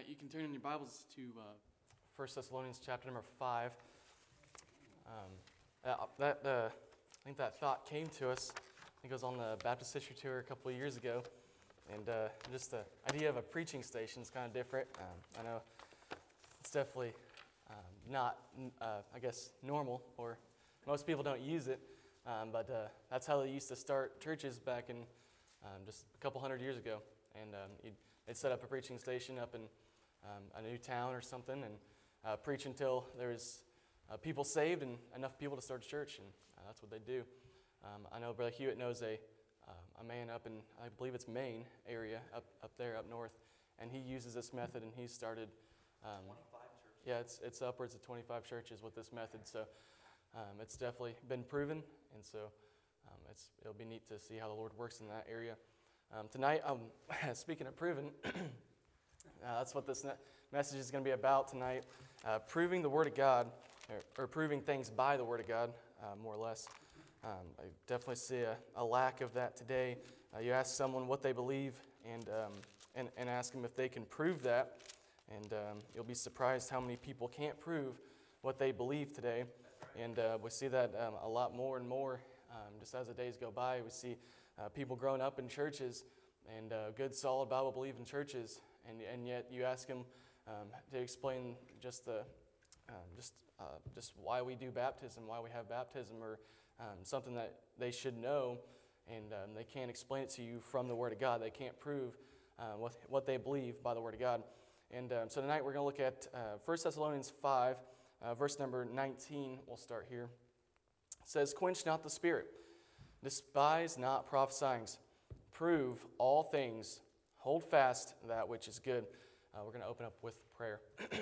right, you can turn in your Bibles to 1 Thessalonians chapter number 5. I think that thought came to us. I think it was on the Baptist History Tour a couple of years ago. And just the idea of a preaching station is kind of different. I know it's definitely not, I guess, normal, or most people don't use it. But that's how they used to start churches back in just a couple hundred years ago. And they'd set up a preaching station up in a new town or something and preach until there was people saved and enough people to start a church. And that's what they do. I know Brother Hewitt knows a man up in, I believe it's Maine area, up there, up north. And he uses this method, and he's started 25 churches. Yeah, it's upwards of 25 churches with this method. So it's definitely been proven. And so it'll be neat to see how the Lord works in that area. Tonight, speaking of proven, that's what this message is going to be about tonight. Proving the Word of God, or proving things by the Word of God, more or less. I definitely see a lack of that today. You ask someone what they believe and ask them if they can prove that. And you'll be surprised how many people can't prove what they believe today. And we see that a lot more and more just as the days go by. We see people growing up in churches and good, solid Bible-believing churches, and yet you ask them to explain just why we do baptism, why we have baptism, or something that they should know, and they can't explain it to you from the Word of God. They can't prove what they believe by the Word of God. And so tonight we're going to look at 1 Thessalonians 5, verse number 19. We'll start here. It says, "Quench not the spirit, despise not prophesying, prove all things, hold fast that which is good." We're going to open up with prayer.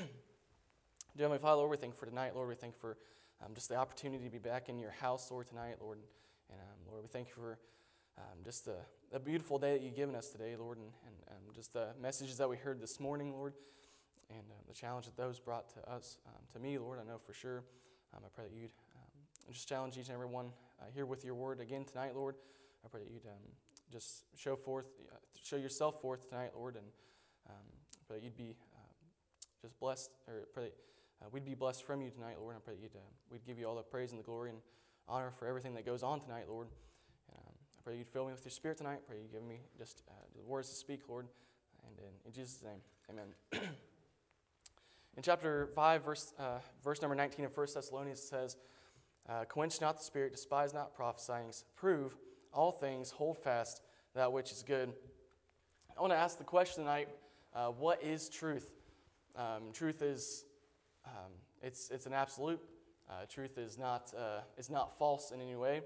Dear Heavenly Father, Lord, we thank you for tonight. Lord, we thank you for just the opportunity to be back in your house, Lord, tonight, Lord. And Lord, we thank you for just the beautiful day that you've given us today, Lord, and just the messages that we heard this morning, Lord, and the challenge that those brought to us, to me, Lord, I know for sure. I pray that you'd just challenge each and every one here with your word again tonight, Lord. I pray that you'd just show yourself forth tonight, Lord, and I pray that you'd be just blessed, or pray that we'd be blessed from you tonight, Lord. I pray that we'd give you all the praise and the glory and honor for everything that goes on tonight, Lord. I pray that you'd fill me with your Spirit tonight. I pray you give me just the words to speak, Lord. And in Jesus' name, amen. In chapter 5, verse number 19 of 1 Thessalonians, it says, "Quench not the spirit, despise not prophesying, prove all things, hold fast that which is good." I want to ask the question tonight, what is truth? Truth is, it's an absolute. Truth is not false in any way.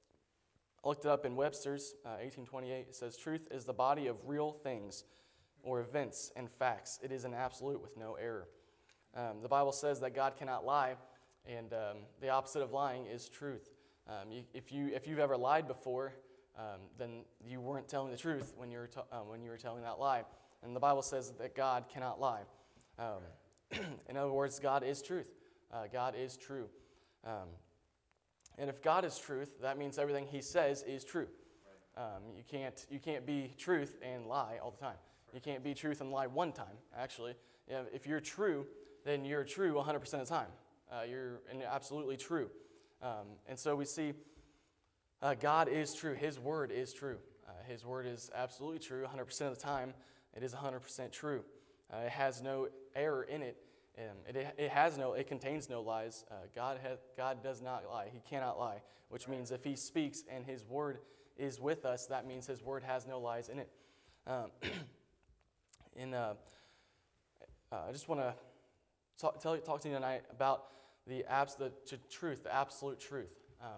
I looked it up in Webster's 1828. It says, "Truth is the body of real things or events and facts. It is an absolute with no error." The Bible says that God cannot lie, and the opposite of lying is truth. If you've ever lied before, then you weren't telling the truth when you were telling that lie. And the Bible says that God cannot lie. In other words, God is truth. God is true. And if God is truth, that means everything He says is true. You can't be truth and lie all the time. You can't be truth and lie one time. Actually, if you're true, then you're true 100% of the time. You're absolutely true. And so we see God is true. His word is true. His word is absolutely true 100% of the time. It is 100% true. It has no error in it. It contains no lies. God does not lie. He cannot lie, which means if He speaks and His word is with us, that means His word has no lies in it. I just want to talk to you tonight about the truth, the absolute truth.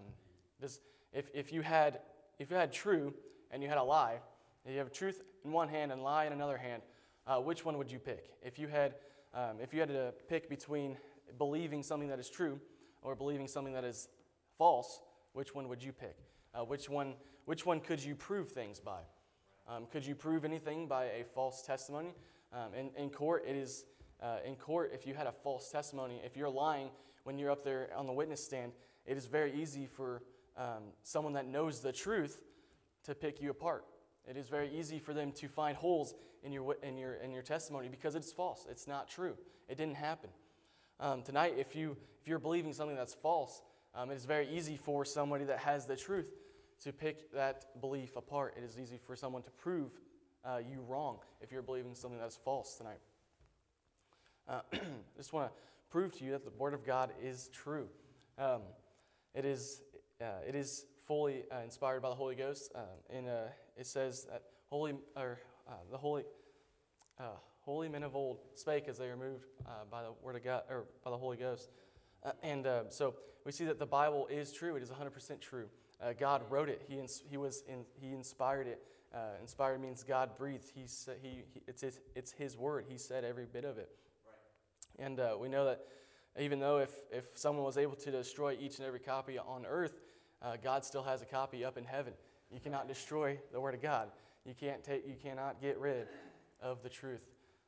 If you had true and you had a lie, if you have truth in one hand and lie in another hand, which one would you pick? If you had to pick between believing something that is true or believing something that is false, which one would you pick? Which one could you prove things by? Could you prove anything by a false testimony? In court, if you had a false testimony, if you're lying when you're up there on the witness stand, it is very easy for someone that knows the truth to pick you apart. It is very easy for them to find holes in your testimony because it's false. It's not true. It didn't happen. Tonight, if you're believing something that's false, it is very easy for somebody that has the truth to pick that belief apart. It is easy for someone to prove you wrong if you're believing something that's false tonight. I just want to prove to you that the Word of God is true. It is fully inspired by the Holy Ghost. It says that the holy men of old spake as they were moved by the Word of God or by the Holy Ghost. So we see that the Bible is true. It is 100% true. God wrote it. He inspired it. Inspired means God breathed. It's His word. He said every bit of it. Right. And we know that even though if someone was able to destroy each and every copy on earth, God still has a copy up in heaven. You cannot destroy the Word of God. You cannot get rid of the truth.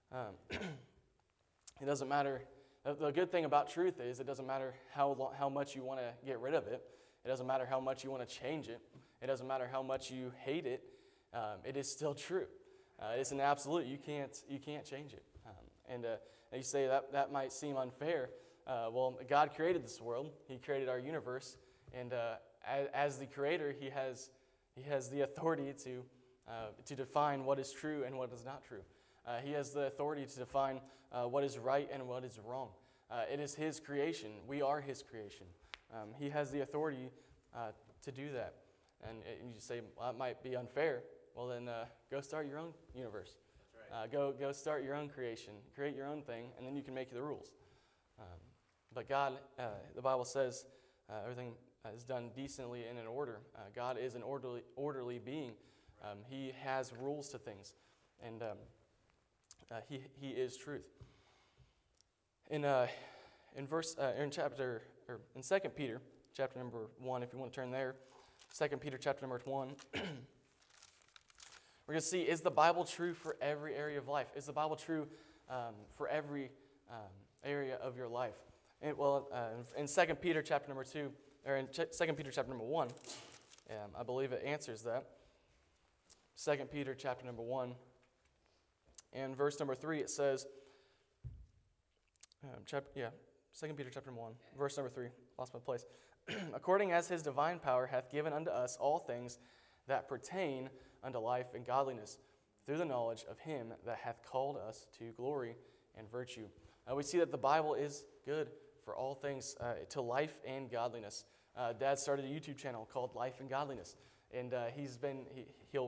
It doesn't matter. The good thing about truth is it doesn't matter how much you want to get rid of it. It doesn't matter how much you want to change it. It doesn't matter how much you hate it. It is still true. It's an absolute. You can't change it. And you say that might seem unfair. Well, God created this world. He created our universe, and as the Creator, He has the authority to define what is true and what is not true. He has the authority to define what is right and what is wrong. It is His creation. We are His creation. He has the authority to do that. And you say, well, that might be unfair. Well, then go start your own universe. That's right. Go start your own creation. Create your own thing, and then you can make the rules. But God, the Bible says, everything is done decently and in order. God is an orderly being. He has rules to things, and He is truth. In 2 Peter chapter number 1, if you want to turn there, 2 Peter chapter number 1. We're going to see, is the Bible true for every area of life? Is the Bible true for every area of your life? In 2 Peter chapter number 2, or in 2 Peter chapter number 1, I believe it answers that. 2 Peter chapter number 1, and verse number 3, it says, 2 Peter chapter 1, verse number 3, lost my place. According as His divine power hath given unto us all things that pertain unto life and godliness, through the knowledge of Him that hath called us to glory and virtue. We see that the Bible is good for all things to life and godliness. Dad started a YouTube channel called Life and Godliness, and he'll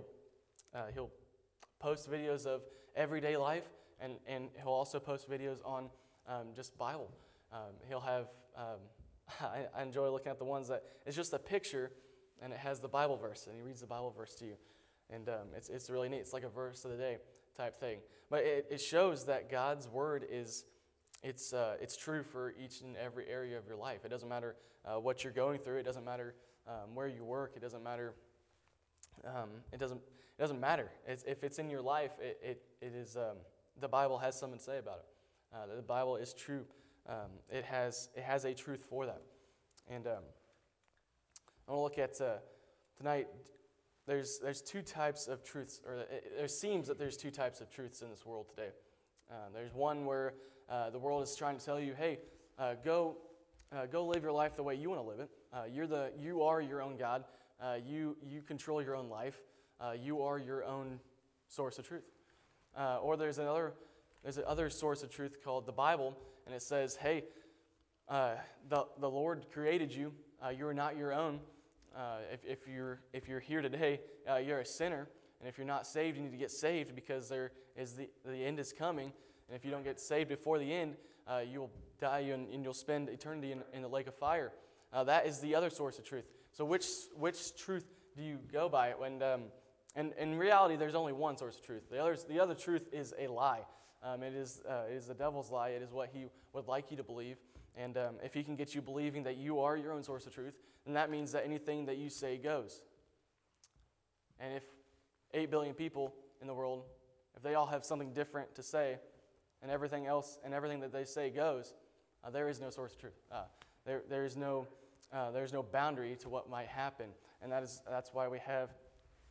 post videos of everyday life, and he'll also post videos on just Bible. He'll have I enjoy looking at the ones that it's just a picture and it has the Bible verse, and he reads the Bible verse to you. And it's really neat. It's like a verse of the day type thing. But it shows that God's word it's true for each and every area of your life. It doesn't matter what you're going through. It doesn't matter where you work. It doesn't matter. It doesn't matter. If it's in your life, it is. The Bible has something to say about it. The Bible is true. It has a truth for that. And I want to look at tonight. There's two types of truths, or it seems that there's two types of truths in this world today. There's one where the world is trying to tell you, hey, go live your life the way you want to live it. You are your own God. You control your own life. You are your own source of truth. Or there's another source of truth called the Bible, and it says, hey, the Lord created you. You are not your own. If you're here today, you're a sinner, and if you're not saved, you need to get saved because the end is coming. And if you don't get saved before the end, you will die and you'll spend eternity in the lake of fire. That is the other source of truth. So which truth do you go by? And in reality, there's only one source of truth. The other truth is a lie. It is the devil's lie. It is what he would like you to believe. And if he can get you believing that you are your own source of truth, then that means that anything that you say goes. And if 8 billion people in the world, if they all have something different to say, and everything else and everything that they say goes, there is no source of truth. There's no boundary to what might happen, and that's why we have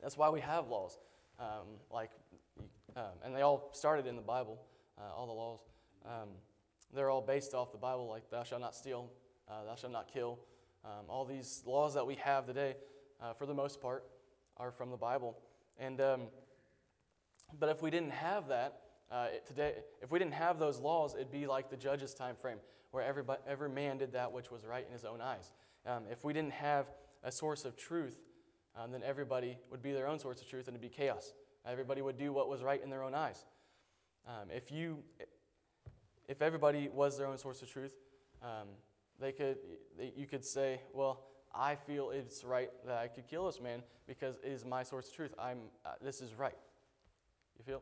That's why we have laws. And they all started in the Bible, all the laws. They're all based off the Bible, like thou shalt not steal, thou shalt not kill. All these laws that we have today, for the most part, are from the Bible. And but if we didn't have that today, if we didn't have those laws, it'd be like the Judges' time frame, where every man did that which was right in his own eyes. If we didn't have a source of truth, then everybody would be their own source of truth, and it'd be chaos. Everybody would do what was right in their own eyes. If everybody was their own source of truth, you could say, well, I feel it's right that I could kill this man because it is my source of truth. This is right. You feel?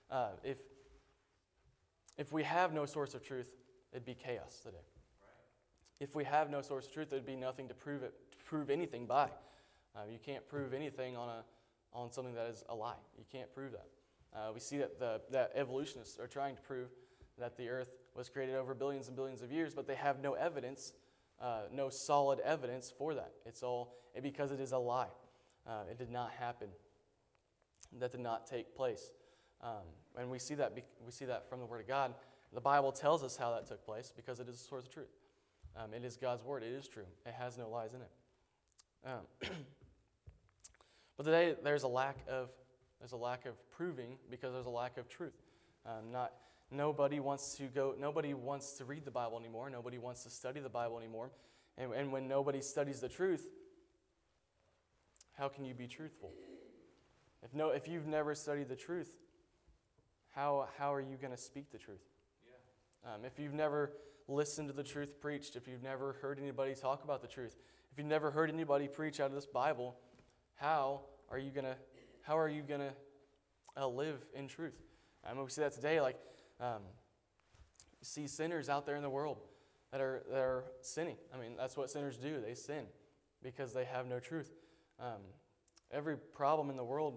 If we have no source of truth, it'd be chaos today. Right. If we have no source of truth, there'd be nothing to prove anything by. You can't prove anything on something that is a lie. You can't prove that. We see that evolutionists are trying to prove that the earth was created over billions and billions of years, but they have no evidence, no solid evidence for that. It's all because it is a lie. It did not happen. That did not take place. And we see that from the Word of God. The Bible tells us how that took place because it is a source of truth. It is God's Word. It is true. It has no lies in it. But today there's a lack of proving because there's a lack of truth. Nobody wants to read the Bible anymore. Nobody wants to study the Bible anymore. And when nobody studies the truth, how can you be truthful? If you've never studied the truth, how are you going to speak the truth? Yeah. If you've never listened to the truth preached, if you've never heard anybody talk about the truth, if you've never heard anybody preach out of this Bible, how are you gonna live in truth? We see that today. You see sinners out there in the world that are sinning. That's what sinners do. They sin because they have no truth. Every problem in the world.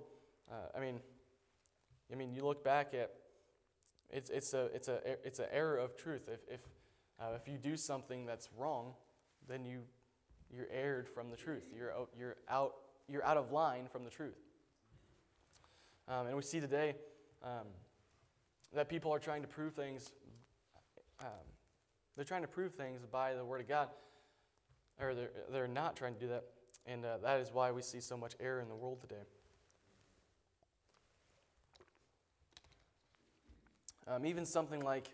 You look back at it's an error of truth. If you do something that's wrong, then you're erred from the truth. You're out of line from the truth. And we see today that people are trying to prove things. They're trying to prove things by the Word of God, or they're not trying to do that, and that is why we see so much error in the world today. Even something like,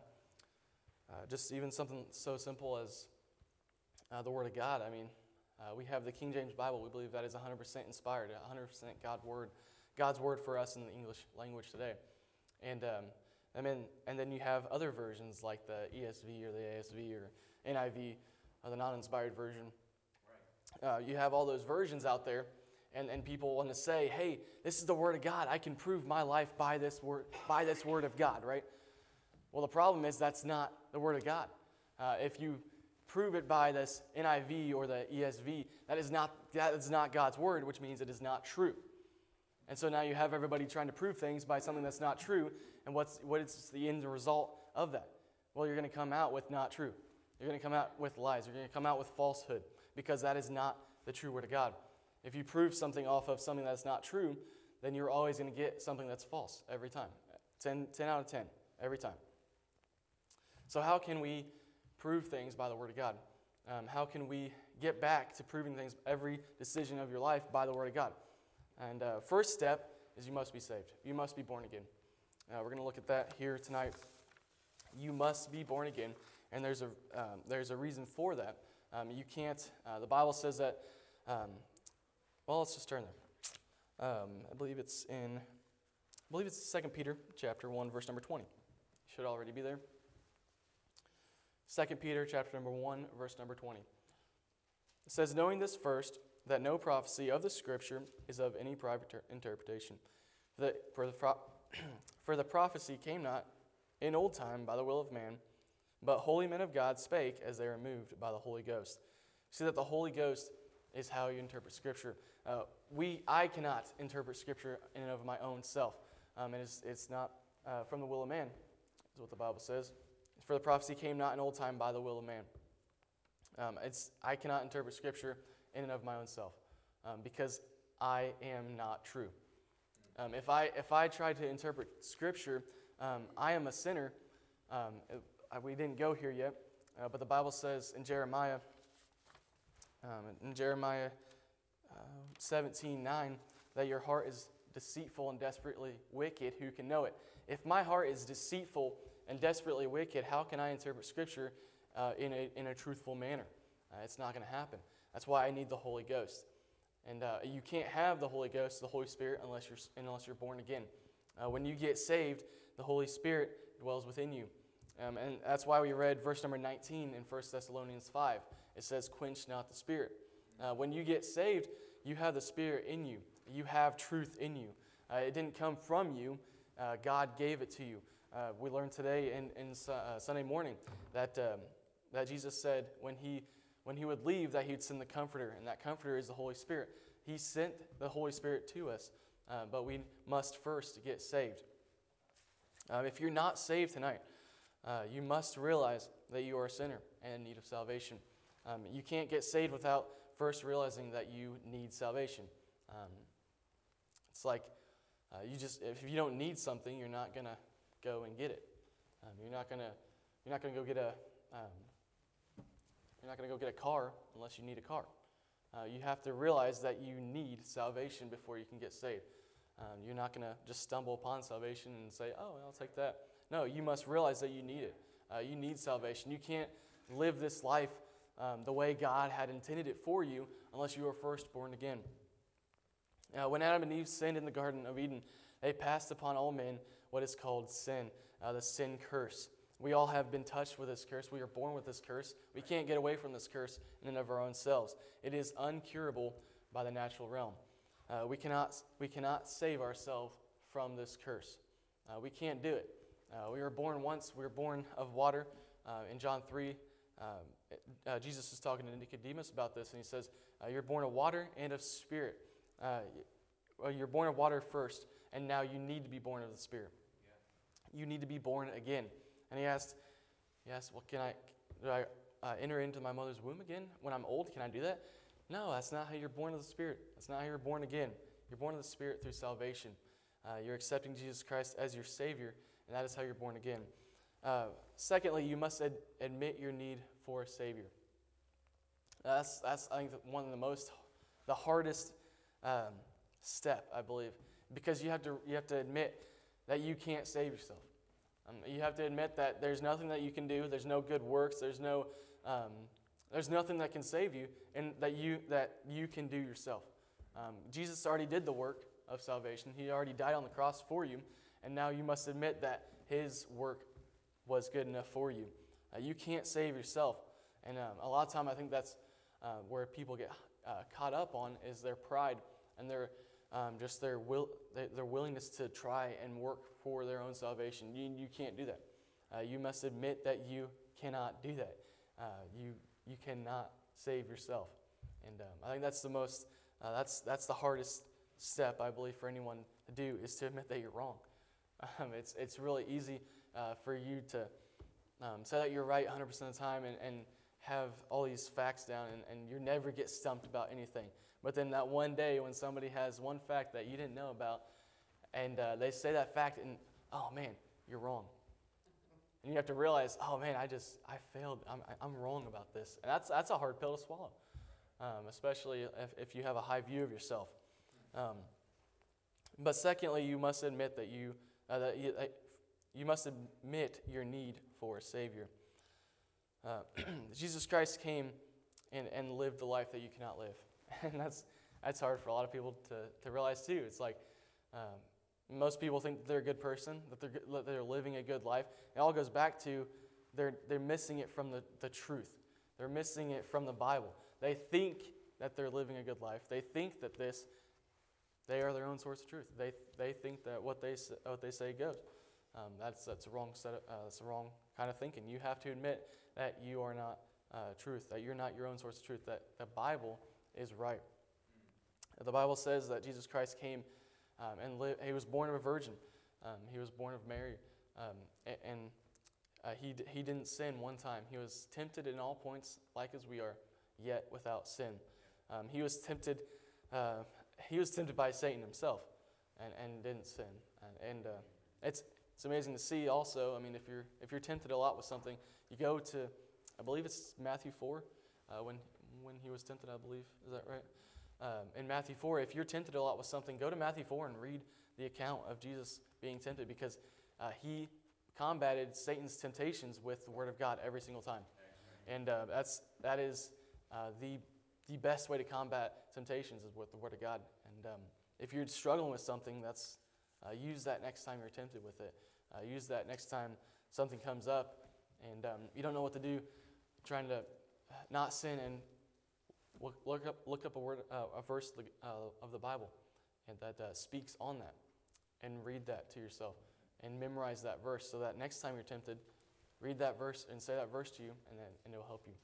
even something so simple as the Word of God. We have the King James Bible. We believe that is 100% inspired, 100% God's Word for us in the English language today. And then you have other versions like the ESV or the ASV or NIV, or the non-inspired version. Right. You have all those versions out there, and people want to say, hey, this is the Word of God. I can prove my life by this Word of God, right? Well, the problem is that's not the Word of God. If you prove it by this NIV or the ESV, that is not God's Word, which means it is not true. And so now you have everybody trying to prove things by something that's not true, and what is the end result of that? Well, you're going to come out with not true. You're going to come out with lies. You're going to come out with falsehood, because that is not the true Word of God. If you prove something off of something that's not true, then you're always going to get something that's false every time. 10 out of 10, every time. So how can we prove things by the Word of God? How can we get back to proving things, every decision of your life, by the Word of God? And first step is you must be saved. You must be born again. We're going to look at that here tonight. You must be born again, and there's a reason for that. You can't. The Bible says that. Well, let's just turn there. I believe it's 2 Peter chapter 1, verse number 20. Should already be there. 2 Peter chapter number 1, verse number 20. It says, knowing this first, that no prophecy of the Scripture is of any private interpretation. For the prophecy came not in old time by the will of man, but holy men of God spake as they were moved by the Holy Ghost. See that the Holy Ghost is how you interpret Scripture. I cannot interpret Scripture in and of my own self. It's not from the will of man, is what the Bible says. For the prophecy came not in old time by the will of man. I cannot interpret Scripture in and of my own self, because I am not true. If I try to interpret Scripture, I am a sinner. We didn't go here yet, but the Bible says in Jeremiah 17:9, that your heart is deceitful and desperately wicked. Who can know it? If my heart is deceitful and desperately wicked, how can I interpret Scripture in a truthful manner? It's not going to happen. That's why I need the Holy Ghost. And you can't have the Holy Ghost, the Holy Spirit, unless you're born again. When you get saved, the Holy Spirit dwells within you. And that's why we read verse number 19 in 1 Thessalonians 5. It says, "Quench not the Spirit." When you get saved, you have the Spirit in you. You have truth in you. It didn't come from you. God gave it to you. We learned today in Sunday morning that Jesus said when he would leave that he'd send the Comforter, and that Comforter is the Holy Spirit. He sent the Holy Spirit to us, but we must first get saved. If you're not saved tonight, you must realize that you are a sinner and in need of salvation. You can't get saved without first realizing that you need salvation. It's like if you don't need something, you're not gonna go and get it. You're not gonna go get a car unless you need a car. You have to realize that you need salvation before you can get saved. You're not going to just stumble upon salvation and say, "Oh, I'll take that." No, you must realize that you need it. You need salvation. You can't live this life the way God had intended it for you unless you are first born again. When Adam and Eve sinned in the Garden of Eden, they passed upon all men what is called sin, the sin curse. We all have been touched with this curse. We are born with this curse. We can't get away from this curse in and of our own selves. It is uncurable by the natural realm. We cannot save ourselves from this curse. We can't do it. We were born once. We were born of water. In John 3, Jesus is talking to Nicodemus about this, and he says, "You're born of water and of spirit." You're born of water first, and now you need to be born of the Spirit. Yeah. You need to be born again. And he asked, "Well, do I enter into my mother's womb again when I'm old? Can I do that?" No, that's not how you're born of the Spirit. That's not how you're born again. You're born of the Spirit through salvation. You're accepting Jesus Christ as your Savior, and that is how you're born again. Secondly, you must admit your need for a Savior. That's I think one of the hardest step, I believe, because you have to admit that you can't save yourself. You have to admit that there's nothing that you can do. There's no good works. There's nothing that can save you, and that you can do yourself. Jesus already did the work of salvation. He already died on the cross for you, and now you must admit that His work was good enough for you. You can't save yourself, and a lot of time I think that's where people get caught up on is their pride and their willingness to try and work for their own salvation. You can't do that. You must admit that you cannot do that. You cannot save yourself, and I think that's that's the hardest step, I believe, for anyone to do, is to admit that you're wrong. It's really easy for you to say that you're right 100% of the time and have all these facts down, and you never get stumped about anything. But then that one day when somebody has one fact that you didn't know about, and they say that fact, and oh man, you're wrong. And you have to realize, oh man, I failed. I'm wrong about this. And that's a hard pill to swallow, especially if you have a high view of yourself. But secondly, you must admit that you must admit your need for a Savior. Jesus Christ came and lived the life that you cannot live. And that's hard for a lot of people to realize too. It's like most people think that they're a good person, that they're living a good life. It all goes back to they're missing it from the truth. They're missing it from the Bible. They think that they're living a good life. They think that they are their own source of truth. They think that what they say goes. That's a wrong that's the wrong kind of thinking. You have to admit that you are not truth, that you're not your own source of truth, that the Bible is right. The Bible says that Jesus Christ came and lived. He was born of a virgin. He was born of Mary, and he didn't sin one time. He was tempted in all points, like as we are, yet without sin. He was tempted he was tempted by Satan himself and didn't sin. And it's amazing to see also. I mean, if you're tempted a lot with something, you go to, I believe it's Matthew 4, when he was tempted, I believe. Is that right? In Matthew 4, if you're tempted a lot with something, go to Matthew 4 and read the account of Jesus being tempted, because he combated Satan's temptations with the Word of God every single time. And that is the best way to combat temptations is with the Word of God. And if you're struggling with something, use that next time you're tempted with it. Use that next time something comes up and you don't know what to do, trying to not sin, and look up a verse of the Bible and that speaks on that, and read that to yourself and memorize that verse, so that next time you're tempted, read that verse and say that verse to you, and it will help you.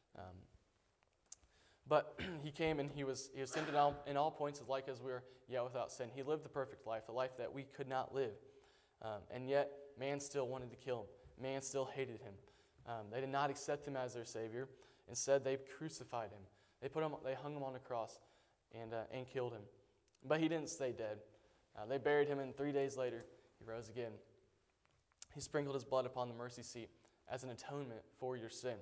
But he came and he was tempted in all points of like as we were, yet without sin. He lived the perfect life, the life that we could not live. And yet, man still wanted to kill him. Man still hated him. They did not accept him as their Savior. Instead, they crucified him. They hung him on a cross and killed him. But he didn't stay dead. They buried him, and 3 days later, he rose again. He sprinkled his blood upon the mercy seat as an atonement for your sin.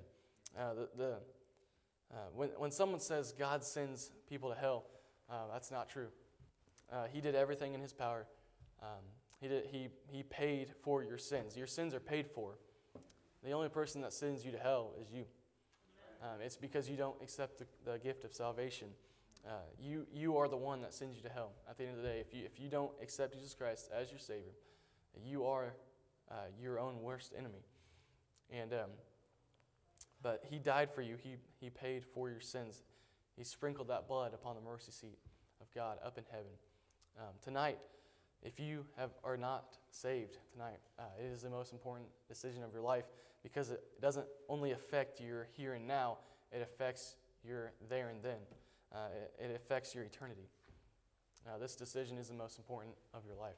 When someone says God sends people to hell, that's not true. He did everything in his power. He paid for your sins. Your sins are paid for. The only person that sends you to hell is you. It's because you don't accept the gift of salvation. You are the one that sends you to hell. At the end of the day, if you don't accept Jesus Christ as your Savior, you are your own worst enemy. And but he died for you. He paid for your sins. He sprinkled that blood upon the mercy seat of God up in heaven. Tonight, if you are not saved tonight, it is the most important decision of your life, because it doesn't only affect your here and now, it affects your there and then. It affects your eternity. This decision is the most important of your life.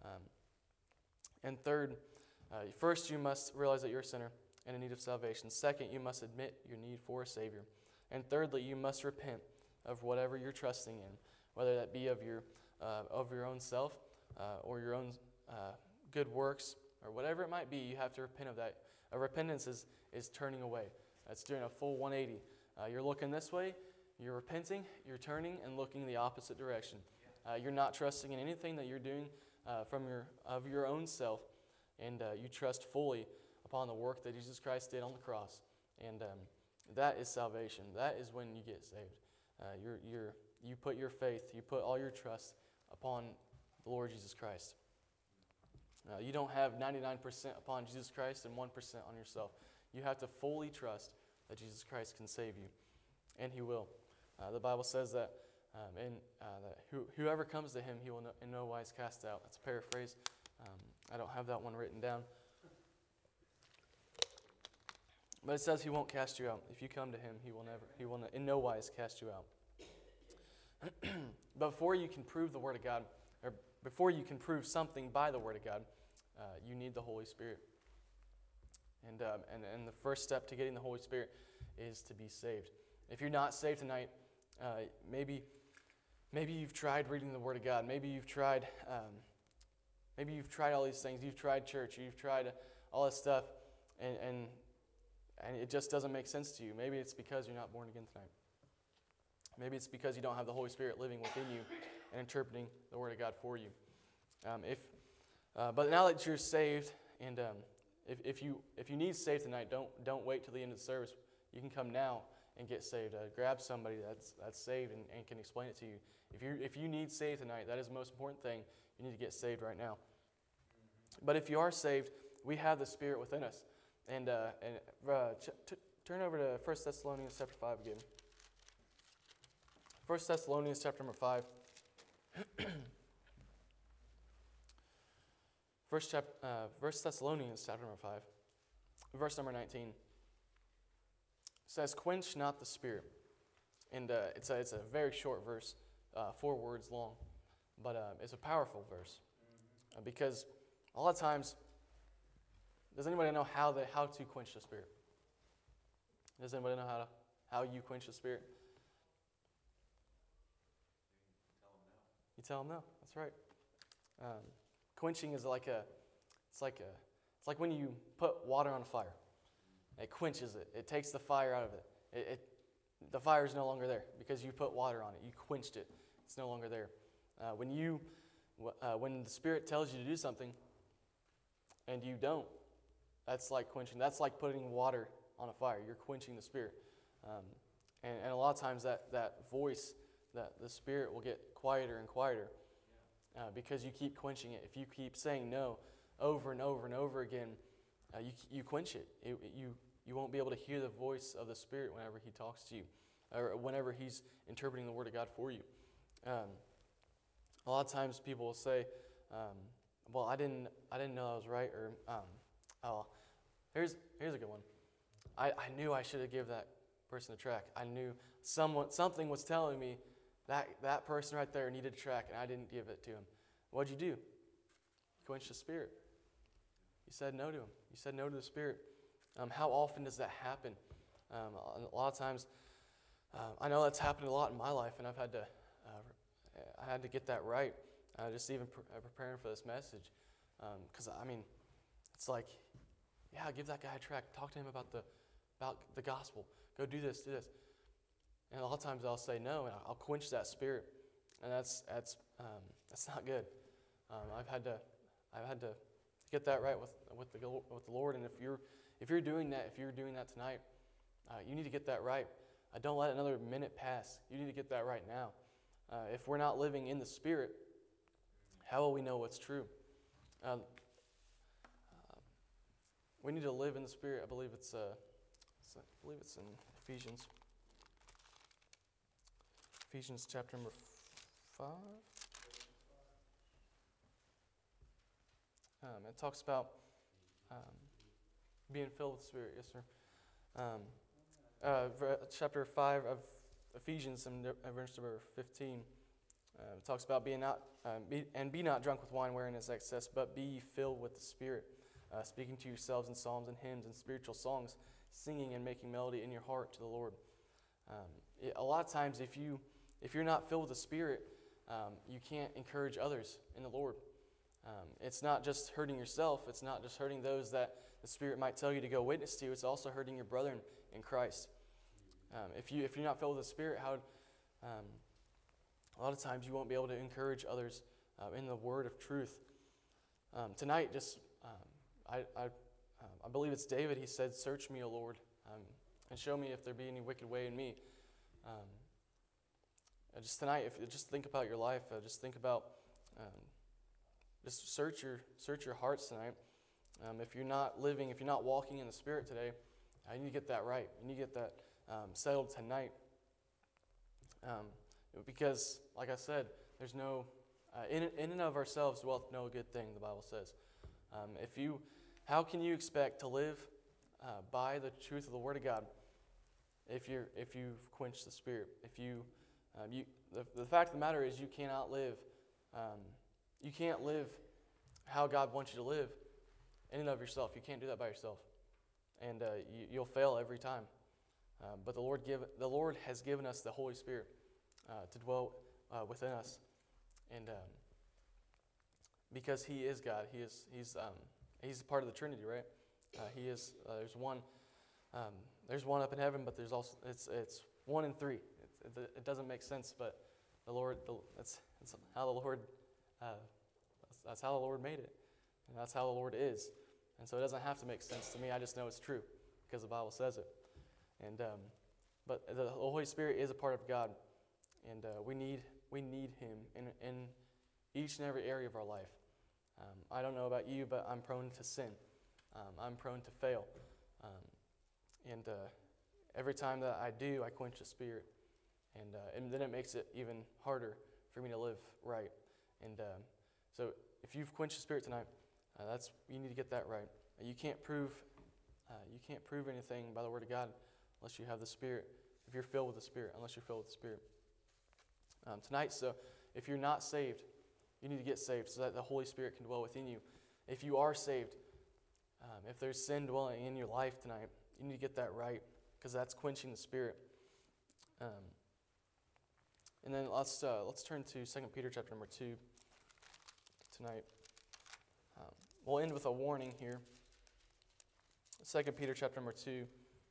And third, first you must realize that you're a sinner and in need of salvation. Second, you must admit your need for a Savior. And thirdly, you must repent of whatever you're trusting in, whether that be of your own self or your own good works, or whatever it might be. You have to repent of that. Repentance is turning away. That's doing a full 180. You're looking this way, you're repenting, you're turning and looking the opposite direction. You're not trusting in anything that you're doing of your own self, and you trust fully upon the work that Jesus Christ did on the cross. And that is salvation. That is when you get saved. You put your faith, you put all your trust upon the Lord Jesus Christ. You don't have 99% upon Jesus Christ and 1% on yourself. You have to fully trust that Jesus Christ can save you, and He will. The Bible says that whoever comes to Him, He will in no wise cast out. That's a paraphrase. I don't have that one written down. But it says He won't cast you out. If you come to Him, He will in no wise cast you out. But before you can prove the Word of God, or before you can prove something by the Word of God, you need the Holy Spirit. And the first step to getting the Holy Spirit is to be saved. If you're not saved tonight, maybe you've tried reading the Word of God. Maybe you've tried all these things. You've tried church. You've tried all this stuff, and it just doesn't make sense to you. Maybe it's because you're not born again tonight. Maybe it's because you don't have the Holy Spirit living within you and interpreting the Word of God for you. But now that you're saved, and if you need saved tonight, don't wait till the end of the service. You can come now and get saved. Grab somebody that's saved and can explain it to you. If you need saved tonight, that is the most important thing. You need to get saved right now. But if you are saved, we have the Spirit within us. And turn over to 1 Thessalonians chapter 5 again. 1 Thessalonians chapter number 5. 1 Thessalonians chapter number 5, verse number 19. It says, "Quench not the Spirit." And it's a very short verse, 4 words long, but it's a powerful verse. Because a lot of times, does anybody know how to quench the Spirit? Does anybody know how you quench the Spirit? You tell them no. That's right. Quenching is it's like when you put water on a fire. It quenches it. It takes the fire out of it. The fire is no longer there because you put water on it. You quenched it. It's no longer there. When the Spirit tells you to do something and you don't, that's like quenching. That's like putting water on a fire. You're quenching the Spirit. And a lot of times that voice, that the Spirit will get quieter and quieter because you keep quenching it. If you keep saying no over and over and over again, you quench it. You won't be able to hear the voice of the Spirit whenever He talks to you, or whenever He's interpreting the Word of God for you. A lot of times people will say, "Well, I didn't know I was right," or here's a good one. I knew I should have given that person a track. I knew something was telling me that person right there needed a track, and I didn't give it to him. What'd you do? You quenched the Spirit. You said no to him. You said no to the Spirit. How often does that happen? A lot of times, I know that's happened a lot in my life, and I had to get that right. Just even preparing for this message, because it's like, yeah, give that guy a track. Talk to him about the gospel. Go do this. And a lot of times I'll say no, and I'll quench that Spirit, and that's not good. I've had to get that right with the Lord, and if you're doing that tonight, you need to get that right. Don't let another minute pass. You need to get that right now. If we're not living in the Spirit, how will we know what's true? We need to live in the Spirit. I believe it's in Ephesians. Ephesians chapter number 5. It talks about being filled with the Spirit. Yes, sir. Chapter 5 of Ephesians, and verse number 15, it talks about be not drunk with wine wherein is excess, but be ye filled with the Spirit, speaking to yourselves in psalms and hymns and spiritual songs, singing and making melody in your heart to the Lord. A lot of times, if you're not filled with the Spirit, you can't encourage others in the Lord. It's not just hurting yourself. It's not just hurting those that the Spirit might tell you to go witness to. It's also hurting your brethren in Christ. If you're not filled with the Spirit, a lot of times you won't be able to encourage others in the word of truth. Tonight, I believe it's David. He said, "Search me, O Lord, and show me if there be any wicked way in me." Just tonight, just think about your life. Just think about, just search your hearts tonight. If you're not walking in the Spirit today, you need to get that right. You need to get that settled tonight. Because, like I said, there's no, in and of ourselves dwelleth no good thing, the Bible says. How can you expect to live by the truth of the Word of God if you've quenched the Spirit? The fact of the matter is you cannot live. You can't live how God wants you to live in and of yourself. You can't do that by yourself, and you'll fail every time. But the Lord has given us the Holy Spirit to dwell within us, and because He is God, He's part of the Trinity, right? He is. There's one. There's one up in heaven, but there's also it's one in three. It doesn't make sense, but the Lord. That's how the Lord. That's how the Lord made it, and that's how the Lord is. And so it doesn't have to make sense to me. I just know it's true because the Bible says it. And but the Holy Spirit is a part of God, and we need Him in each and every area of our life. I don't know about you, but I'm prone to sin. I'm prone to fail, and every time that I do, I quench the Spirit, and then it makes it even harder for me to live right. And so, if you've quenched the Spirit tonight, you need to get that right. You can't prove anything by the Word of God unless you have the Spirit. If you're filled with the Spirit, unless you're filled with the Spirit. Tonight, so if you're not saved, you need to get saved so that the Holy Spirit can dwell within you. If you are saved, if there's sin dwelling in your life tonight, you need to get that right because that's quenching the Spirit. And then let's turn to 2 Peter chapter number 2 tonight. We'll end with a warning here. 2 Peter chapter number 2.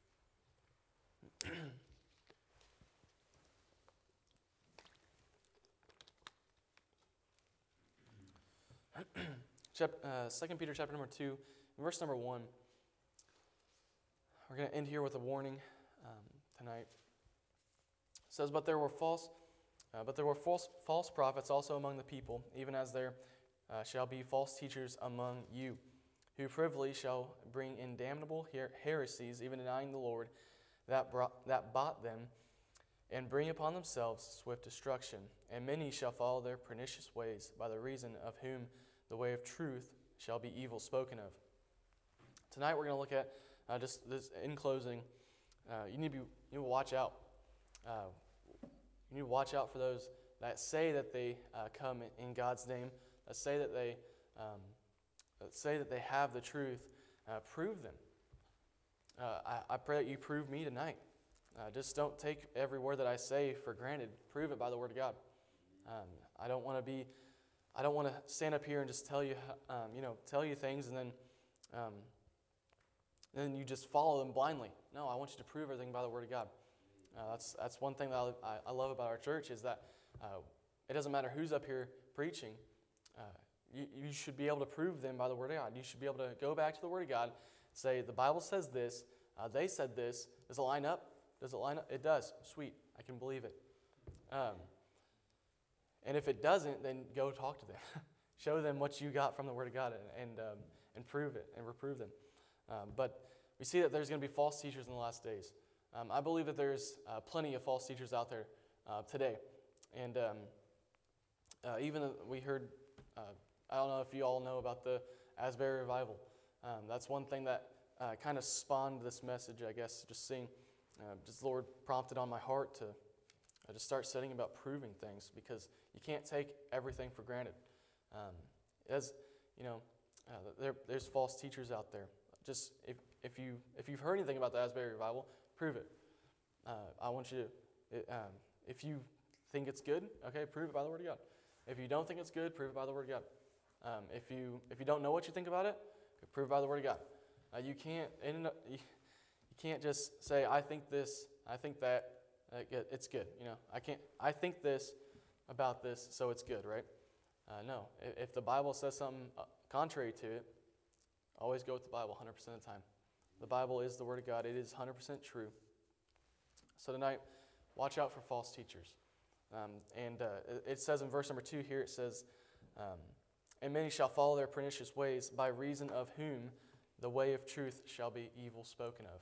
Second Peter chapter number 2, verse number 1. We're going to end here with a warning tonight. It says, But there were false prophets also among the people, even as there shall be false teachers among you, who privily shall bring in damnable heresies, even denying the Lord that bought them, and bring upon themselves swift destruction. And many shall follow their pernicious ways, by the reason of whom the way of truth shall be evil spoken of. Tonight we're going to look at, just this in closing, you need to watch out. You need to watch out for those that say that they come in God's name, that say that they have the truth. Prove them. I pray that you prove me tonight. Just don't take every word that I say for granted. Prove it by the Word of God. I don't want to stand up here and just tell you things, and then you just follow them blindly. No, I want you to prove everything by the Word of God. That's one thing that I love about our church, is that it doesn't matter who's up here preaching. You should be able to prove them by the Word of God. You should be able to go back to the Word of God, say, the Bible says this, they said this. Does it line up? Does it line up? It does. Sweet. I can believe it. And if it doesn't, then go talk to them. Show them what you got from the Word of God and prove it and reprove them. But we see that there's going to be false teachers in the last days. I believe that there's plenty of false teachers out there today. And even we heard, I don't know if you all know about the Asbury Revival. That's one thing that kind of spawned this message, I guess, just seeing. Just the Lord prompted on my heart to just start studying about proving things, because you can't take everything for granted. There's false teachers out there. Just if you've heard anything about the Asbury Revival, prove it. I want you to, if you think it's good, okay, prove it by the Word of God. If you don't think it's good, prove it by the Word of God. If you don't know what you think about it, prove it by the Word of God. You can't just say, I think this, I think that, it's good. I think this about this, so it's good, right? No. If the Bible says something contrary to it, always go with the Bible 100% of the time. The Bible is the Word of God. It is 100% true. So tonight, watch out for false teachers. It says in verse number 2 here, it says, and many shall follow their pernicious ways, by reason of whom the way of truth shall be evil spoken of.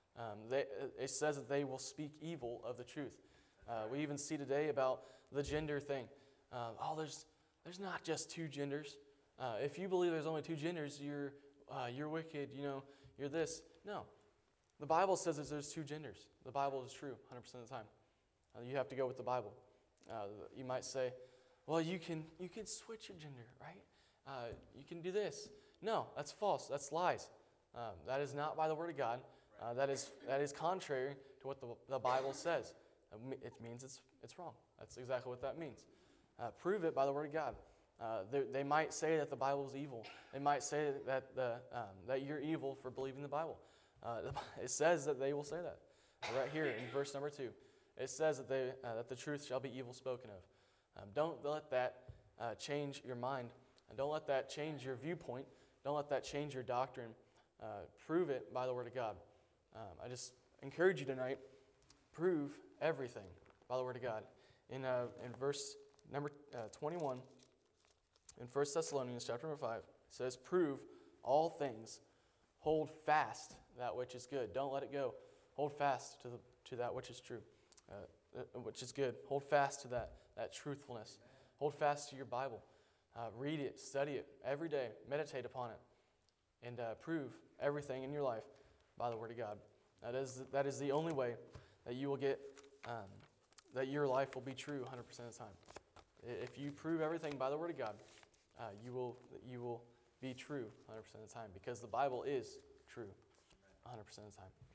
It says that they will speak evil of the truth. We even see today about the gender thing. There's not just two genders. If you believe there's only two genders, you're wicked. You're this. No, the Bible says that there's two genders. The Bible is true 100% of the time. You have to go with the Bible. You might say, well, you can switch your gender, right? You can do this. No, that's false. That's lies. That is not by the Word of God. That is contrary to what the Bible says. It means it's wrong. That's exactly what that means. Prove it by the Word of God. They might say that the Bible is evil. They might say that you're evil for believing the Bible. It says that they will say that right here in verse number 2. It says that the truth shall be evil spoken of. Don't let that change your mind, and don't let that change your viewpoint. Don't let that change your doctrine. Prove it by the Word of God. I just encourage you tonight, prove everything by the Word of God. In verse number 21, in 1 Thessalonians chapter number 5, it says, prove all things, hold fast that which is good. Don't let it go. Hold fast to that which is true, which is good. Hold fast to that truthfulness. Hold fast to your Bible. Read it, study it every day, meditate upon it, and prove everything in your life by the Word of God. That is the only way that you will get, that your life will be true 100% of the time. If you prove everything by the Word of God, you will be true 100% of the time, because the Bible is true 100% of the time.